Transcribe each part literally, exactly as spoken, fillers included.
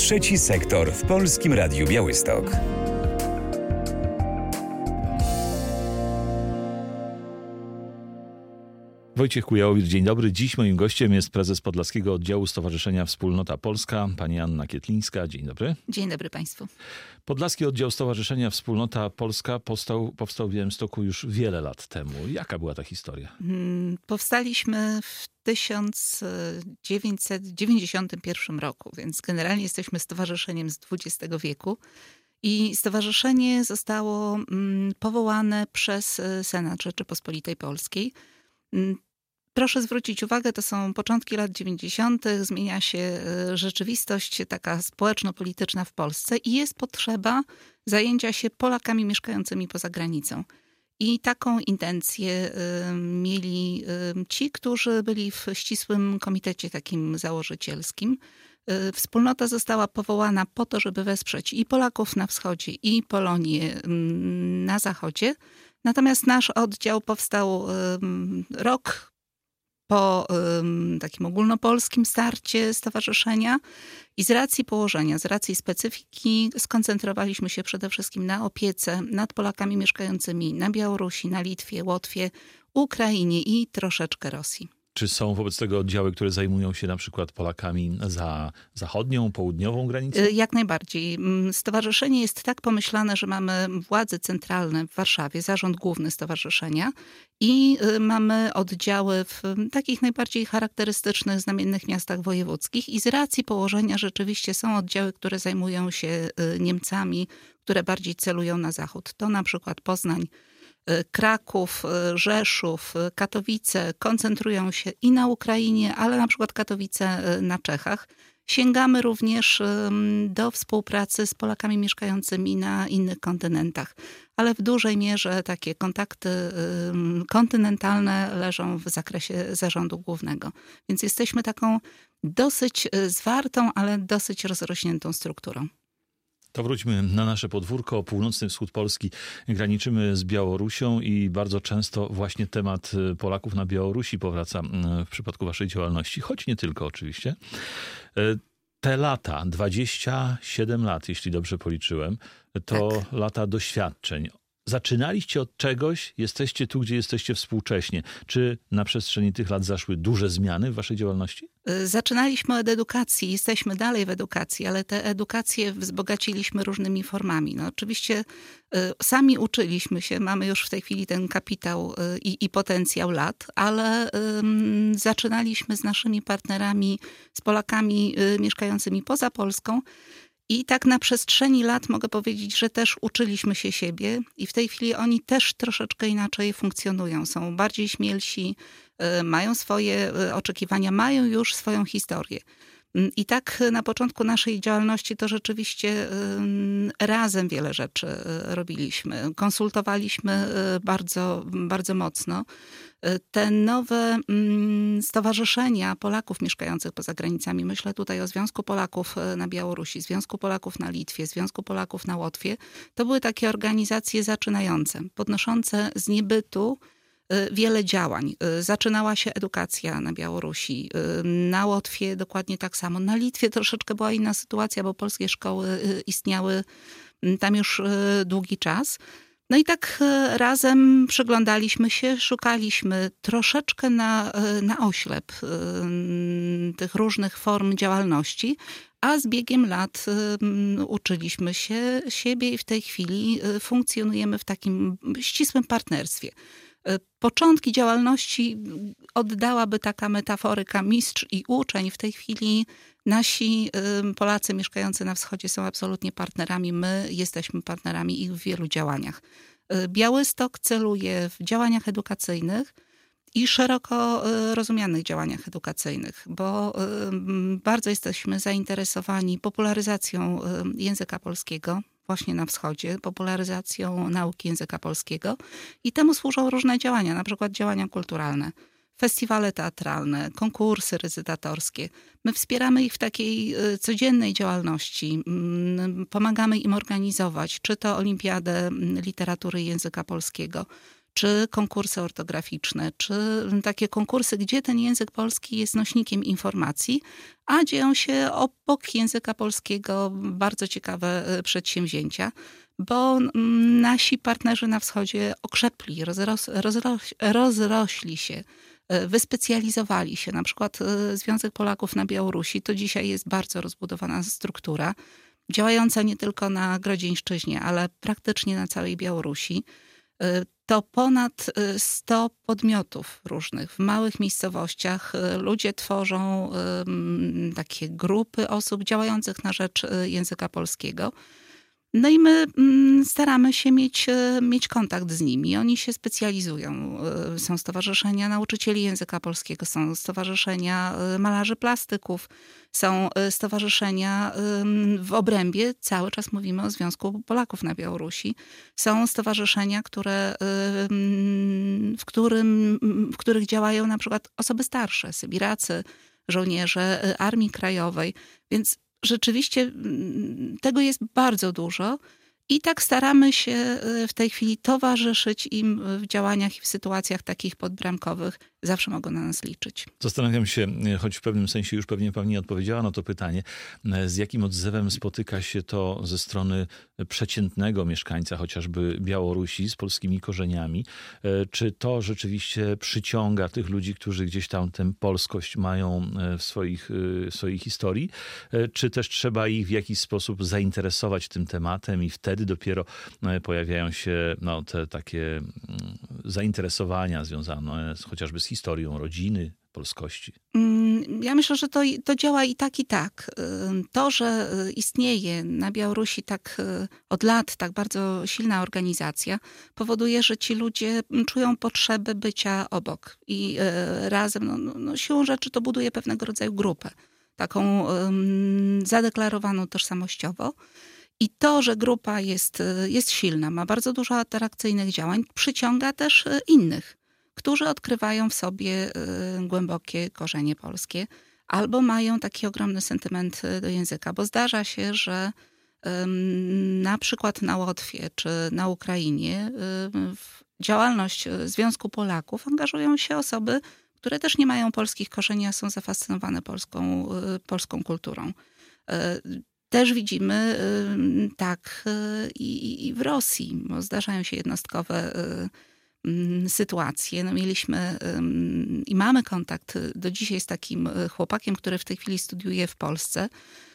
Trzeci sektor w Polskim Radiu Białystok. Wojciech Kujałowicz, dzień dobry. Dziś moim gościem jest prezes Podlaskiego Oddziału Stowarzyszenia Wspólnota Polska, pani Anna Kietlińska. Dzień dobry. Dzień dobry państwu. Podlaski Oddział Stowarzyszenia Wspólnota Polska powstał, powstał w Białymstoku już wiele lat temu. Jaka była ta historia? Powstaliśmy w tysiąc dziewięćset dziewięćdziesiątym pierwszym roku, więc generalnie jesteśmy stowarzyszeniem z dwudziestego wieku. I stowarzyszenie zostało powołane przez Senat Rzeczypospolitej Polskiej. Proszę zwrócić uwagę, to są początki lat dziewięćdziesiątych. Zmienia się rzeczywistość taka społeczno-polityczna w Polsce i jest potrzeba zajęcia się Polakami mieszkającymi poza granicą. I taką intencję mieli ci, którzy byli w ścisłym komitecie takim założycielskim. Wspólnota została powołana po to, żeby wesprzeć i Polaków na wschodzie, i Polonię na zachodzie. Natomiast nasz oddział powstał rok po takim ogólnopolskim starcie stowarzyszenia i z racji położenia, z racji specyfiki skoncentrowaliśmy się przede wszystkim na opiece nad Polakami mieszkającymi na Białorusi, na Litwie, Łotwie, Ukrainie i troszeczkę Rosji. Czy są wobec tego oddziały, które zajmują się na przykład Polakami za zachodnią, południową granicą? Jak najbardziej. Stowarzyszenie jest tak pomyślane, że mamy władze centralne w Warszawie, zarząd główny stowarzyszenia i mamy oddziały w takich najbardziej charakterystycznych, znamiennych miastach wojewódzkich i z racji położenia rzeczywiście są oddziały, które zajmują się Niemcami, które bardziej celują na zachód. To na przykład Poznań, Kraków, Rzeszów, Katowice koncentrują się i na Ukrainie, ale na przykład Katowice na Czechach. Sięgamy również do współpracy z Polakami mieszkającymi na innych kontynentach, ale w dużej mierze takie kontakty kontynentalne leżą w zakresie zarządu głównego. Więc jesteśmy taką dosyć zwartą, ale dosyć rozrośniętą strukturą. To wróćmy na nasze podwórko. Północny wschód Polski graniczymy z Białorusią i bardzo często właśnie temat Polaków na Białorusi powraca w przypadku waszej działalności, choć nie tylko oczywiście. Te lata, dwadzieścia siedem lat, jeśli dobrze policzyłem, to tak. Lata doświadczeń. Zaczynaliście od czegoś, jesteście tu, gdzie jesteście współcześnie. Czy na przestrzeni tych lat zaszły duże zmiany w waszej działalności? Zaczynaliśmy od edukacji, jesteśmy dalej w edukacji, ale te edukacje wzbogaciliśmy różnymi formami. No oczywiście y, sami uczyliśmy się, mamy już w tej chwili ten kapitał y, i potencjał lat, ale y, zaczynaliśmy z naszymi partnerami, z Polakami y, mieszkającymi poza Polską. I tak na przestrzeni lat mogę powiedzieć, że też uczyliśmy się siebie i w tej chwili oni też troszeczkę inaczej funkcjonują. Są bardziej śmielsi, mają swoje oczekiwania, mają już swoją historię. I tak na początku naszej działalności to rzeczywiście razem wiele rzeczy robiliśmy. Konsultowaliśmy bardzo, bardzo mocno. Te nowe stowarzyszenia Polaków mieszkających poza granicami, myślę tutaj o Związku Polaków na Białorusi, Związku Polaków na Litwie, Związku Polaków na Łotwie, to były takie organizacje zaczynające, podnoszące z niebytu wiele działań. Zaczynała się edukacja na Białorusi, na Łotwie dokładnie tak samo. Na Litwie troszeczkę była inna sytuacja, bo polskie szkoły istniały tam już długi czas. No i tak razem przyglądaliśmy się, szukaliśmy troszeczkę na, na oślep tych różnych form działalności, a z biegiem lat uczyliśmy się siebie i w tej chwili funkcjonujemy w takim ścisłym partnerstwie. Początki działalności oddałaby taka metaforyka mistrz i uczeń. W tej chwili nasi Polacy mieszkający na wschodzie są absolutnie partnerami. My jesteśmy partnerami ich w wielu działaniach. Białystok celuje w działaniach edukacyjnych i szeroko rozumianych działaniach edukacyjnych, bo bardzo jesteśmy zainteresowani popularyzacją języka polskiego, właśnie na wschodzie, popularyzacją nauki języka polskiego i temu służą różne działania, na przykład działania kulturalne, festiwale teatralne, konkursy recytatorskie. My wspieramy ich w takiej codziennej działalności, pomagamy im organizować, czy to Olimpiadę Literatury i Języka Polskiego, czy konkursy ortograficzne, czy takie konkursy, gdzie ten język polski jest nośnikiem informacji, a dzieją się obok języka polskiego bardzo ciekawe przedsięwzięcia, bo nasi partnerzy na wschodzie okrzepli, rozros, rozroś, rozrośli się, wyspecjalizowali się. Na przykład Związek Polaków na Białorusi to dzisiaj jest bardzo rozbudowana struktura, działająca nie tylko na Grodzieńszczyźnie, ale praktycznie na całej Białorusi. To ponad sto podmiotów różnych. W małych miejscowościach ludzie tworzą takie grupy osób działających na rzecz języka polskiego. No i my staramy się mieć, mieć kontakt z nimi. Oni się specjalizują. Są stowarzyszenia nauczycieli języka polskiego, są stowarzyszenia malarzy plastyków, są stowarzyszenia w obrębie, cały czas mówimy o Związku Polaków na Białorusi. Są stowarzyszenia, które, w, którym, w których działają na przykład osoby starsze, sybiracy, żołnierze Armii Krajowej, więc rzeczywiście tego jest bardzo dużo i tak staramy się w tej chwili towarzyszyć im w działaniach i w sytuacjach takich podbramkowych. Zawsze mogą na nas liczyć. Zastanawiam się, choć w pewnym sensie już pewnie pani odpowiedziała na to pytanie, z jakim odzewem spotyka się to ze strony przeciętnego mieszkańca chociażby Białorusi z polskimi korzeniami. Czy to rzeczywiście przyciąga tych ludzi, którzy gdzieś tam tę polskość mają w, swoich, w swojej historii? Czy też trzeba ich w jakiś sposób zainteresować tym tematem i wtedy dopiero pojawiają się no, te takie zainteresowania związane z, chociażby z historią rodziny, polskości? Ja myślę, że to, to działa i tak, i tak. To, że istnieje na Białorusi tak od lat tak bardzo silna organizacja, powoduje, że ci ludzie czują potrzebę bycia obok. I razem, no, no, siłą rzeczy to buduje pewnego rodzaju grupę. Taką um, zadeklarowaną tożsamościowo. I to, że grupa jest, jest silna, ma bardzo dużo atrakcyjnych działań, przyciąga też innych, którzy odkrywają w sobie głębokie korzenie polskie albo mają taki ogromny sentyment do języka, bo zdarza się, że na przykład na Łotwie czy na Ukrainie w działalność Związku Polaków angażują się osoby, które też nie mają polskich korzeni, a są zafascynowane polską, polską kulturą. Też widzimy tak i w Rosji, bo zdarzają się jednostkowe sytuacje. No mieliśmy i mamy kontakt do dzisiaj z takim chłopakiem, który w tej chwili studiuje w Polsce.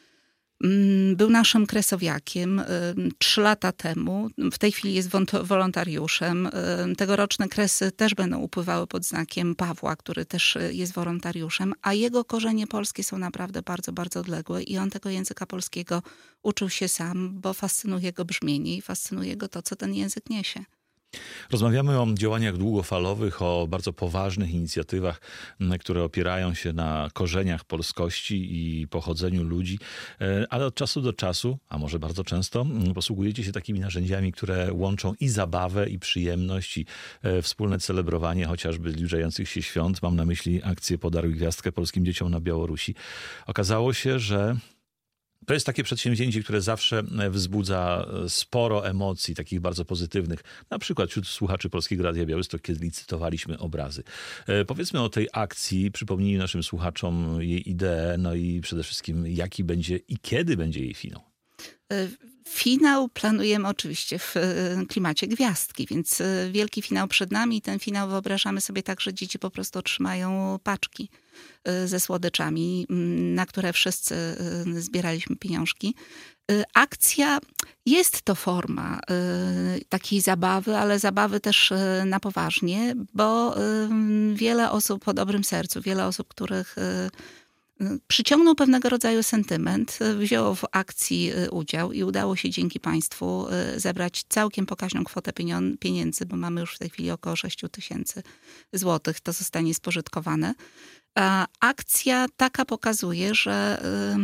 Był naszym kresowiakiem trzy lata temu. W tej chwili jest wolontariuszem. Tegoroczne kresy też będą upływały pod znakiem Pawła, który też jest wolontariuszem, a jego korzenie polskie są naprawdę bardzo, bardzo odległe i on tego języka polskiego uczył się sam, bo fascynuje go brzmienie i fascynuje go to, co ten język niesie. Rozmawiamy o działaniach długofalowych, o bardzo poważnych inicjatywach, które opierają się na korzeniach polskości i pochodzeniu ludzi, ale od czasu do czasu, a może bardzo często, posługujecie się takimi narzędziami, które łączą i zabawę, i przyjemność, i wspólne celebrowanie chociażby zbliżających się świąt. Mam na myśli akcję Podaruj Gwiazdkę polskim dzieciom na Białorusi. Okazało się, że to jest takie przedsięwzięcie, które zawsze wzbudza sporo emocji, takich bardzo pozytywnych. Na przykład wśród słuchaczy Polskiego Radia Białystok, kiedy licytowaliśmy obrazy. Powiedzmy o tej akcji, przypomnijmy naszym słuchaczom jej ideę, no i przede wszystkim jaki będzie i kiedy będzie jej finał. Finał planujemy oczywiście w klimacie gwiazdki, więc wielki finał przed nami. Ten finał wyobrażamy sobie tak, że dzieci po prostu otrzymają paczki ze słodyczami, na które wszyscy zbieraliśmy pieniążki. Akcja, jest to forma takiej zabawy, ale zabawy też na poważnie, bo wiele osób o dobrym sercu, wiele osób, których przyciągnął pewnego rodzaju sentyment, wzięło w akcji udział i udało się dzięki państwu zebrać całkiem pokaźną kwotę pieniędzy, bo mamy już w tej chwili około sześć tysięcy złotych, to zostanie spożytkowane. Akcja taka pokazuje, że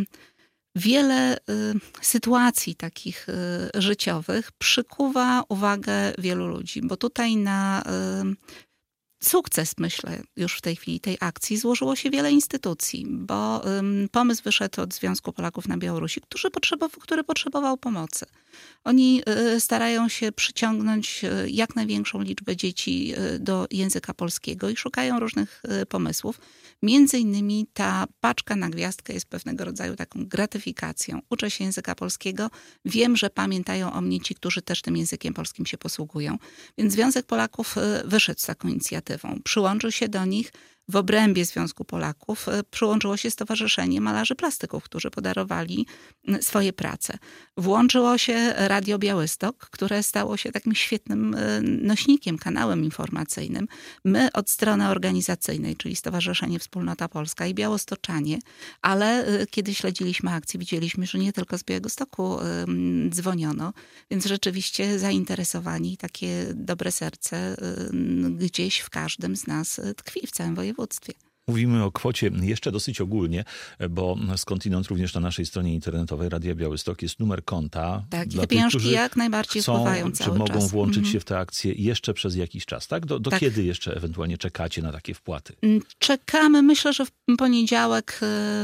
wiele sytuacji takich życiowych przykuwa uwagę wielu ludzi, bo tutaj na sukces, myślę, już w tej chwili tej akcji złożyło się wiele instytucji, bo um, pomysł wyszedł od Związku Polaków na Białorusi, który potrzebował, który potrzebował pomocy. Oni y, starają się przyciągnąć y, jak największą liczbę dzieci y, do języka polskiego i szukają różnych y, pomysłów. Między innymi ta paczka na gwiazdkę jest pewnego rodzaju taką gratyfikacją. Uczę się języka polskiego, wiem, że pamiętają o mnie ci, którzy też tym językiem polskim się posługują. Więc Związek Polaków y, wyszedł z taką inicjatywą. Przyłączył się do nich. W obrębie Związku Polaków przyłączyło się Stowarzyszenie Malarzy Plastyków, którzy podarowali swoje prace. Włączyło się Radio Białystok, które stało się takim świetnym nośnikiem, kanałem informacyjnym. My od strony organizacyjnej, czyli Stowarzyszenie Wspólnota Polska i Białostoczanie, ale kiedy śledziliśmy akcję, widzieliśmy, że nie tylko z Białegostoku dzwoniono, więc rzeczywiście zainteresowani i takie dobre serce gdzieś w każdym z nas tkwi, w całym województwie. Mówimy o kwocie jeszcze dosyć ogólnie, bo skądinąd również na naszej stronie internetowej Radia Białystok jest numer konta. Tak, i te pieniążki jak najbardziej chcą, wpływają czy cały mogą czas. włączyć mm-hmm. się w tę akcję jeszcze przez jakiś czas, tak? Do, do tak. kiedy jeszcze ewentualnie czekacie na takie wpłaty? Czekamy, myślę, że w poniedziałek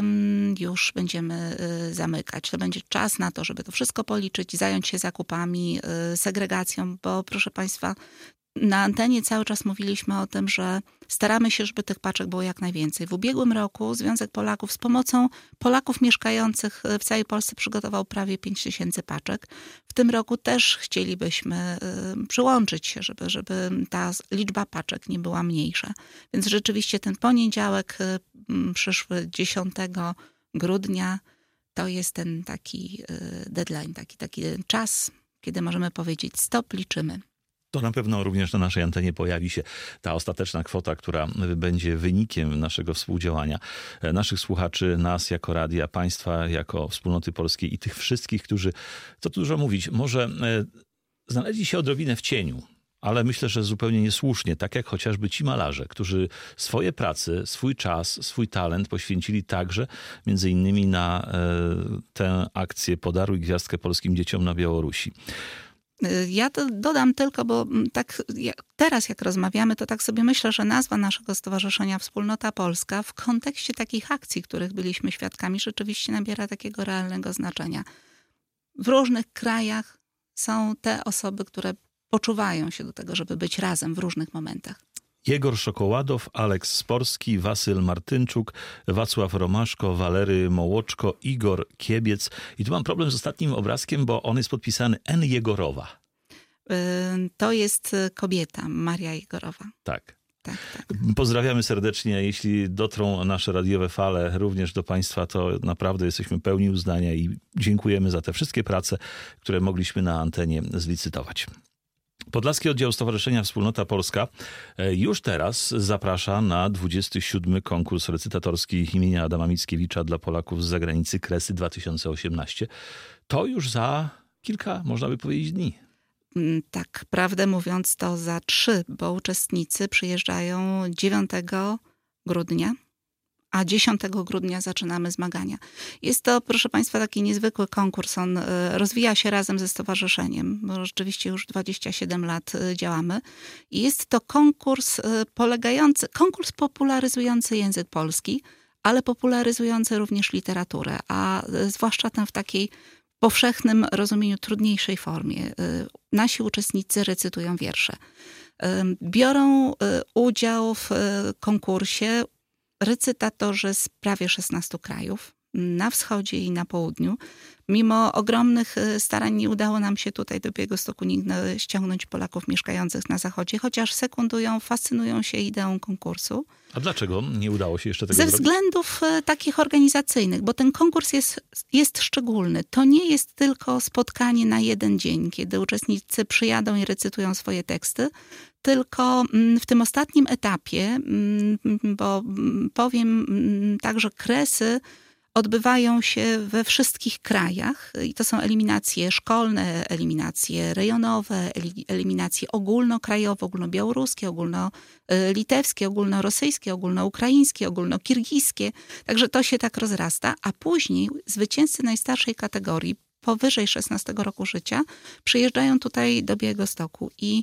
już będziemy zamykać. To będzie czas na to, żeby to wszystko policzyć, zająć się zakupami, segregacją, bo proszę Państwa, na antenie cały czas mówiliśmy o tym, że staramy się, żeby tych paczek było jak najwięcej. W ubiegłym roku Związek Polaków z pomocą Polaków mieszkających w całej Polsce przygotował prawie pięć tysięcy paczek. W tym roku też chcielibyśmy przyłączyć się, żeby, żeby ta liczba paczek nie była mniejsza. Więc rzeczywiście ten poniedziałek przyszły dziesiątego grudnia to jest ten taki deadline, taki, taki czas, kiedy możemy powiedzieć stop, liczymy. To na pewno również na naszej antenie pojawi się ta ostateczna kwota, która będzie wynikiem naszego współdziałania, naszych słuchaczy, nas jako radia, państwa jako Wspólnoty Polskiej i tych wszystkich, którzy, co tu dużo mówić, może znaleźli się odrobinę w cieniu, ale myślę, że zupełnie niesłusznie, tak jak chociażby ci malarze, którzy swoje prace, swój czas, swój talent poświęcili także między innymi na tę akcję Podaruj Gwiazdkę polskim dzieciom na Białorusi. Ja to dodam tylko, bo tak teraz jak rozmawiamy, to tak sobie myślę, że nazwa naszego stowarzyszenia Wspólnota Polska w kontekście takich akcji, których byliśmy świadkami, rzeczywiście nabiera takiego realnego znaczenia. W różnych krajach są te osoby, które poczuwają się do tego, żeby być razem w różnych momentach. Jegor Szokoładow, Aleks Sporski, Wasyl Martynczuk, Wacław Romaszko, Walery Mołoczko, Igor Kiebiec. I tu mam problem z ostatnim obrazkiem, bo on jest podpisany N. Jegorowa. To jest kobieta, Maria Jegorowa. Tak. Tak, tak. Pozdrawiamy serdecznie. Jeśli dotrą nasze radiowe fale również do Państwa, to naprawdę jesteśmy pełni uznania i dziękujemy za te wszystkie prace, które mogliśmy na antenie zlicytować. Podlaski Oddział Stowarzyszenia Wspólnota Polska już teraz zaprasza na dwudziesty siódmy konkurs recytatorski imienia Adama Mickiewicza dla Polaków z zagranicy Kresy dwa tysiące osiemnaście. To już za kilka, można by powiedzieć, dni. Tak, prawdę mówiąc to za trzy, bo uczestnicy przyjeżdżają dziewiątego grudnia, a dziesiątego grudnia zaczynamy zmagania. Jest to, proszę Państwa, taki niezwykły konkurs. On rozwija się razem ze stowarzyszeniem, bo rzeczywiście już dwadzieścia siedem lat działamy. I jest to konkurs polegający, konkurs popularyzujący język polski, ale popularyzujący również literaturę, a zwłaszcza tę w takiej powszechnym rozumieniu trudniejszej formie. Nasi uczestnicy recytują wiersze. Biorą udział w konkursie recytatorzy z prawie szesnastu krajów, na wschodzie i na południu. Mimo ogromnych starań nie udało nam się tutaj do Białegostoku nigdy ściągnąć Polaków mieszkających na zachodzie, chociaż sekundują, fascynują się ideą konkursu. A dlaczego nie udało się jeszcze tego Ze zrobić? względów takich organizacyjnych, bo ten konkurs jest, jest szczególny. To nie jest tylko spotkanie na jeden dzień, kiedy uczestnicy przyjadą i recytują swoje teksty, tylko w tym ostatnim etapie, bo powiem tak, że kresy odbywają się we wszystkich krajach i to są eliminacje szkolne, eliminacje rejonowe, eliminacje ogólnokrajowe, ogólnobiałoruskie, ogólnolitewskie, ogólnorosyjskie, ogólnoukraińskie, ogólnokirgijskie. Także to się tak rozrasta, a później zwycięzcy najstarszej kategorii powyżej szesnastego roku życia przyjeżdżają tutaj do Białegostoku i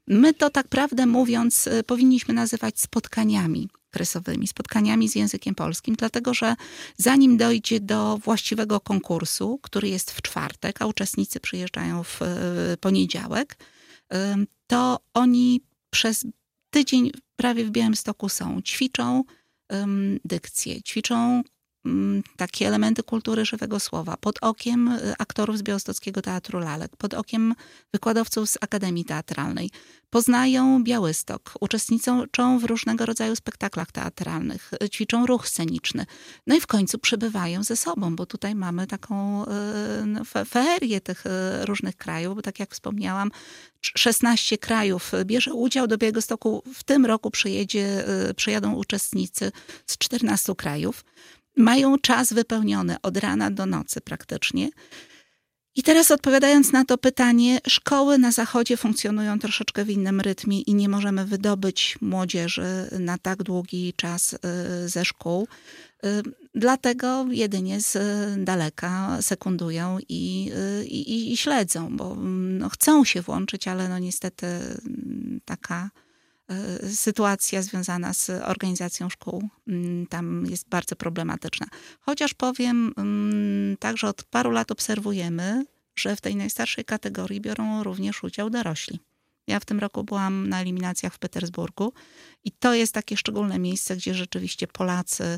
My to tak prawdę mówiąc powinniśmy nazywać spotkaniami kresowymi, spotkaniami z językiem polskim, dlatego że zanim dojdzie do właściwego konkursu, który jest w czwartek, a uczestnicy przyjeżdżają w poniedziałek, to oni przez tydzień prawie w Białymstoku są, ćwiczą um, dykcję, ćwiczą um, takie elementy kultury żywego słowa pod okiem aktorów z Białostockiego Teatru Lalek, pod okiem wykładowców z Akademii Teatralnej. Poznają Białystok, uczestniczą w różnego rodzaju spektaklach teatralnych, ćwiczą ruch sceniczny. No i w końcu przebywają ze sobą, bo tutaj mamy taką no, feerię tych różnych krajów, bo tak jak wspomniałam, szesnaście krajów bierze udział. Do Białegostoku w tym roku przyjedzie, przyjadą uczestnicy z czternastu krajów. Mają czas wypełniony od rana do nocy praktycznie. I teraz odpowiadając na to pytanie, szkoły na zachodzie funkcjonują troszeczkę w innym rytmie i nie możemy wydobyć młodzieży na tak długi czas ze szkół. Dlatego jedynie z daleka sekundują i, i, i śledzą, bo no, chcą się włączyć, ale no niestety taka sytuacja związana z organizacją szkół tam jest bardzo problematyczna. Chociaż powiem tak, że od paru lat obserwujemy, że w tej najstarszej kategorii biorą również udział dorośli. Ja w tym roku byłam na eliminacjach w Petersburgu i to jest takie szczególne miejsce, gdzie rzeczywiście Polacy,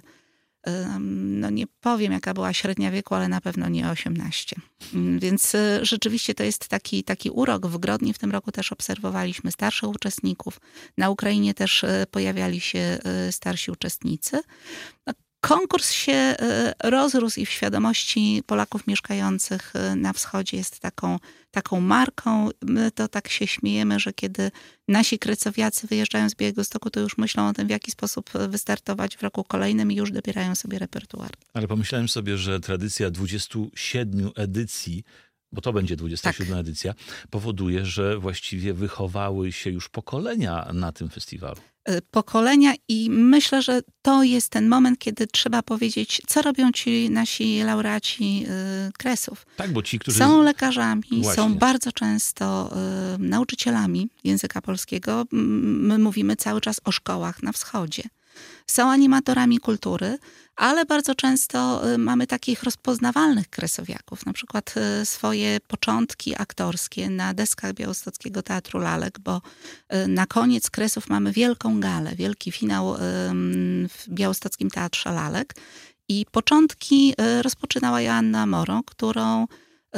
no nie powiem jaka była średnia wieku, ale na pewno nie osiemnaście. Więc rzeczywiście to jest taki, taki urok. W Grodnie w tym roku też obserwowaliśmy starszych uczestników. Na Ukrainie też pojawiali się starsi uczestnicy. Konkurs się rozrósł i w świadomości Polaków mieszkających na wschodzie jest taką, taką marką. My to tak się śmiejemy, że kiedy nasi krecowiacy wyjeżdżają z Białegostoku, to już myślą o tym, w jaki sposób wystartować w roku kolejnym i już dobierają sobie repertuar. Ale pomyślałem sobie, że tradycja dwudziestu siedmiu edycji, bo to będzie dwudziesta siódma tak. edycja, powoduje, że właściwie wychowały się już pokolenia na tym festiwalu. Pokolenia i myślę, że to jest ten moment, kiedy trzeba powiedzieć, co robią ci nasi laureaci y, Kresów. Tak, bo ci, którzy... Są lekarzami, Właśnie. są bardzo często y, nauczycielami języka polskiego. My mówimy cały czas o szkołach na wschodzie. Są animatorami kultury, ale bardzo często mamy takich rozpoznawalnych kresowiaków. Na przykład swoje początki aktorskie na deskach Białostockiego Teatru Lalek, bo na koniec Kresów mamy wielką galę, wielki finał w Białostockim Teatrze Lalek. I początki rozpoczynała Joanna Moro, którą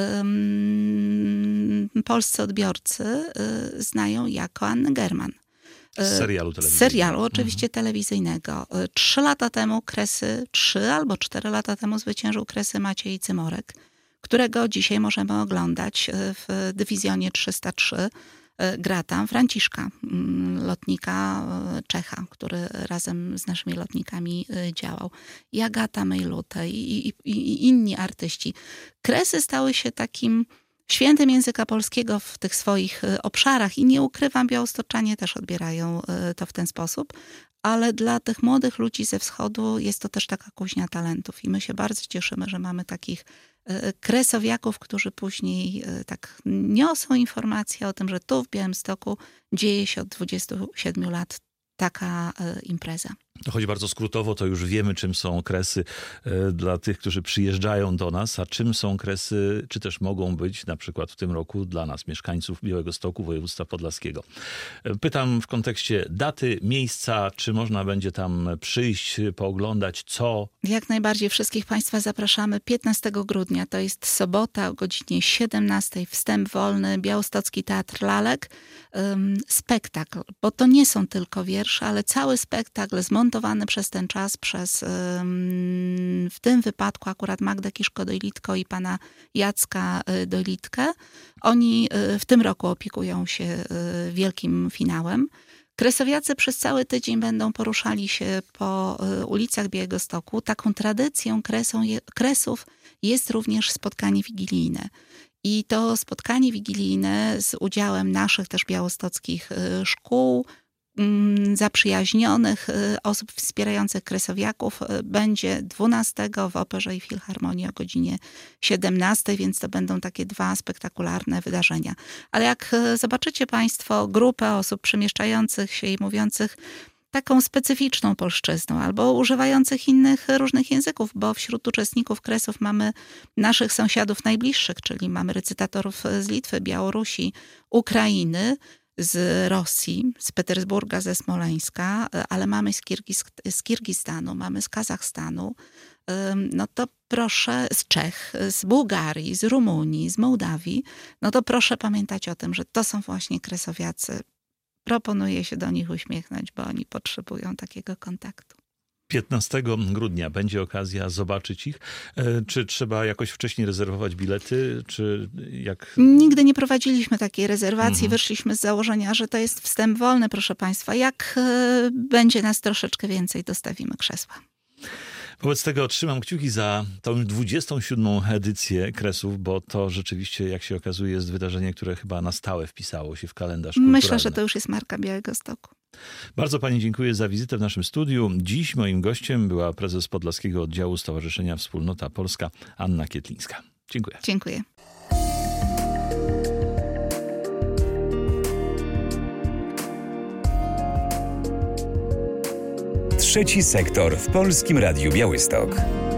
polscy odbiorcy znają jako Annę German. Z serialu telewizyjnego. Z serialu, oczywiście mhm. telewizyjnego. Trzy lata temu Kresy, trzy albo cztery lata temu zwyciężył Kresy Maciej Cymorek, którego dzisiaj możemy oglądać w dywizjonie trzysta trzy. Gra tam Franciszka, lotnika Czecha, który razem z naszymi lotnikami działał. I Agata Mejlute i, i, i inni artyści. Kresy stały się takim świętem języka polskiego w tych swoich obszarach i nie ukrywam, białostoczanie też odbierają to w ten sposób, ale dla tych młodych ludzi ze wschodu jest to też taka kuźnia talentów i my się bardzo cieszymy, że mamy takich kresowiaków, którzy później tak niosą informacje o tym, że tu w Białymstoku dzieje się od dwudziestu siedmiu lat taka impreza. Choć bardzo skrótowo, to już wiemy, czym są Kresy dla tych, którzy przyjeżdżają do nas, a czym są Kresy, czy też mogą być na przykład w tym roku dla nas, mieszkańców Białegostoku, województwa podlaskiego. Pytam w kontekście daty, miejsca, czy można będzie tam przyjść, pooglądać, co? Jak najbardziej wszystkich Państwa zapraszamy. piętnastego grudnia, to jest sobota o godzinie siedemnastej, wstęp wolny, Białostocki Teatr Lalek. Um, spektakl, bo to nie są tylko wiersze, ale cały spektakl zmontowany przez ten czas przez um, w tym wypadku akurat Magdę Kiszko-Dojlitko i pana Jacka Dojlitkę. Oni w tym roku opiekują się wielkim finałem. Kresowiacy przez cały tydzień będą poruszali się po ulicach Białegostoku. Taką tradycją Kresą, Kresów jest również spotkanie wigilijne. I to spotkanie wigilijne z udziałem naszych też białostockich szkół zaprzyjaźnionych osób wspierających kresowiaków będzie dwunastego w Operze i Filharmonii o godzinie siedemnastej, więc to będą takie dwa spektakularne wydarzenia. Ale jak zobaczycie Państwo grupę osób przemieszczających się i mówiących taką specyficzną polszczyzną albo używających innych różnych języków, bo wśród uczestników kresów mamy naszych sąsiadów najbliższych, czyli mamy recytatorów z Litwy, Białorusi, Ukrainy, z Rosji, z Petersburga, ze Smoleńska, ale mamy z, Kirgis, z Kirgistanu, mamy z Kazachstanu, no to proszę, z Czech, z Bułgarii, z Rumunii, z Mołdawii, no to proszę pamiętać o tym, że to są właśnie kresowiacy. Proponuję się do nich uśmiechnąć, bo oni potrzebują takiego kontaktu. piętnastego grudnia będzie okazja zobaczyć ich. Czy trzeba jakoś wcześniej rezerwować bilety, czy jak? Nigdy nie prowadziliśmy takiej rezerwacji. Mhm. Wyszliśmy z założenia, że to jest wstęp wolny, proszę Państwa. Jak będzie nas troszeczkę więcej, dostawimy krzesła. Wobec tego trzymam kciuki za tą dwudziestą siódmą edycję Kresów, bo to rzeczywiście, jak się okazuje, jest wydarzenie, które chyba na stałe wpisało się w kalendarz kulturalny. Myślę, że to już jest marka Białegostoku. Bardzo Pani dziękuję za wizytę w naszym studiu. Dziś moim gościem była prezes Podlaskiego Oddziału Stowarzyszenia Wspólnota Polska Anna Kietlińska. Dziękuję. Dziękuję. Trzeci sektor w Polskim Radiu Białystok.